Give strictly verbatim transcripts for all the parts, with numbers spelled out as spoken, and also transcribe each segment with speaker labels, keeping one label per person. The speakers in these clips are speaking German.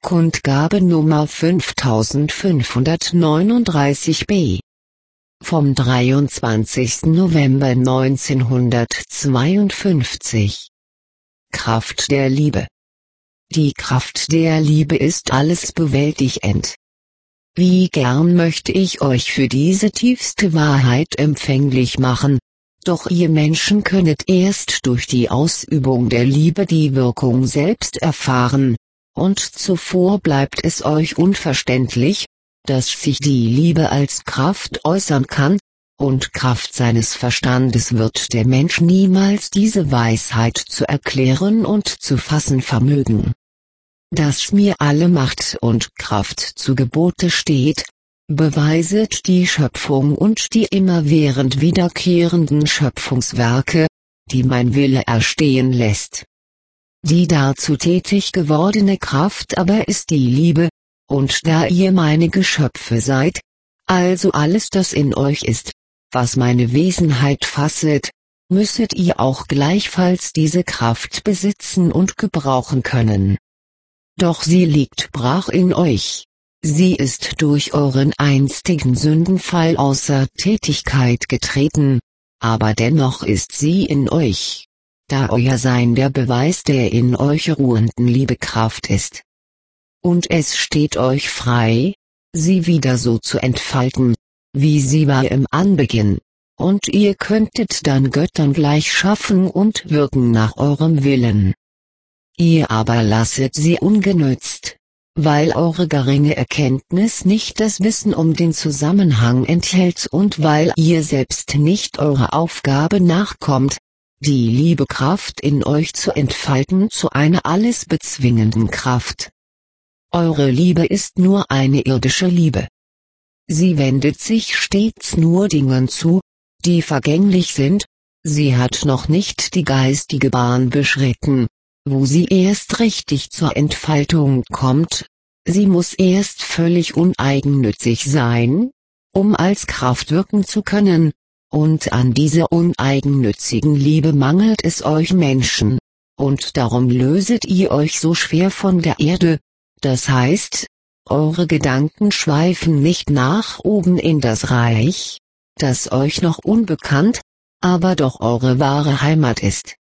Speaker 1: Kundgabe Nummer fünftausendfünfhundertneununddreißig b. Vom dreiundzwanzigsten November neunzehnhundertzweiundfünfzig. Kraft der Liebe. Die Kraft der Liebe ist alles bewältigend. Wie gern möchte ich euch für diese tiefste Wahrheit empfänglich machen, doch ihr Menschen könnet erst durch die Ausübung der Liebe die Wirkung selbst erfahren, und zuvor bleibt es euch unverständlich, dass sich die Liebe als Kraft äußern kann, und Kraft seines Verstandes wird der Mensch niemals diese Weisheit zu erklären und zu fassen vermögen. Dass mir alle Macht und Kraft zu Gebote steht, beweiset die Schöpfung und die immerwährend wiederkehrenden Schöpfungswerke, die mein Wille erstehen lässt. Die dazu tätig gewordene Kraft aber ist die Liebe, und da ihr meine Geschöpfe seid, also alles das in euch ist, was meine Wesenheit fasset, müsset ihr auch gleichfalls diese Kraft besitzen und gebrauchen können. Doch sie liegt brach in euch. Sie ist durch euren einstigen Sündenfall außer Tätigkeit getreten, aber dennoch ist sie in euch, da euer Sein der Beweis der in euch ruhenden Liebekraft ist. Und es steht euch frei, sie wieder so zu entfalten, wie sie war im Anbeginn, und ihr könntet dann Göttern gleich schaffen und wirken nach eurem Willen. Ihr aber lasset sie ungenützt, weil eure geringe Erkenntnis nicht das Wissen um den Zusammenhang enthält und weil ihr selbst nicht eurer Aufgabe nachkommt, die Liebekraft in euch zu entfalten zu einer alles bezwingenden Kraft. Eure Liebe ist nur eine irdische Liebe. Sie wendet sich stets nur Dingen zu, die vergänglich sind, sie hat noch nicht die geistige Bahn beschritten, wo sie erst richtig zur Entfaltung kommt. Sie muss erst völlig uneigennützig sein, um als Kraft wirken zu können, und an dieser uneigennützigen Liebe mangelt es euch Menschen, und darum löset ihr euch so schwer von der Erde, das heißt, eure Gedanken schweifen nicht nach oben in das Reich, das euch noch unbekannt, aber doch eure wahre Heimat ist.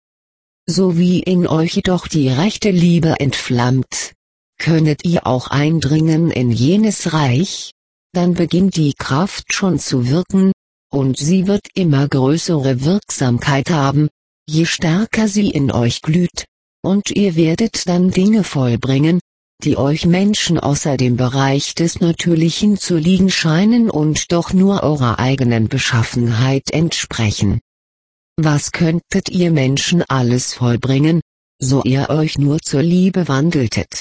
Speaker 1: So wie in euch jedoch die rechte Liebe entflammt, könnet ihr auch eindringen in jenes Reich, dann beginnt die Kraft schon zu wirken, und sie wird immer größere Wirksamkeit haben, je stärker sie in euch glüht, und ihr werdet dann Dinge vollbringen, die euch Menschen außer dem Bereich des Natürlichen zu liegen scheinen und doch nur eurer eigenen Beschaffenheit entsprechen. Was könntet ihr Menschen alles vollbringen, so ihr euch nur zur Liebe wandeltet?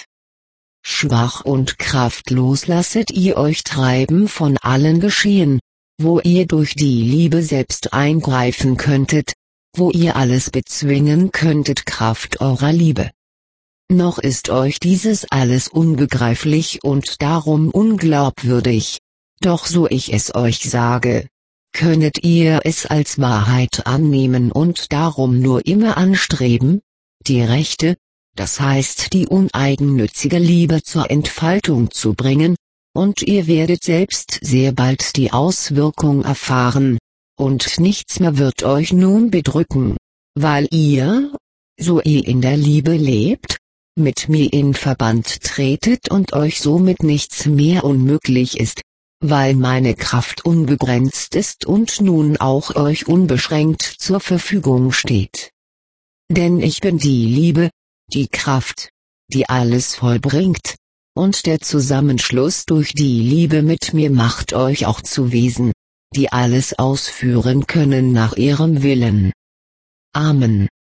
Speaker 1: Schwach und kraftlos lasset ihr euch treiben von allen Geschehen, wo ihr durch die Liebe selbst eingreifen könntet, wo ihr alles bezwingen könntet Kraft eurer Liebe. Noch ist euch dieses alles unbegreiflich und darum unglaubwürdig, doch so ich es euch sage, könnet ihr es als Wahrheit annehmen und darum nur immer anstreben, die rechte, das heißt die uneigennützige Liebe zur Entfaltung zu bringen, und ihr werdet selbst sehr bald die Auswirkung erfahren, und nichts mehr wird euch nun bedrücken, weil ihr, so ihr in der Liebe lebt, mit mir in Verband tretet und euch somit nichts mehr unmöglich ist, weil meine Kraft unbegrenzt ist und nun auch euch unbeschränkt zur Verfügung steht. Denn ich bin die Liebe, die Kraft, die alles vollbringt, und der Zusammenschluss durch die Liebe mit mir macht euch auch zu Wesen, die alles ausführen können nach ihrem Willen. Amen.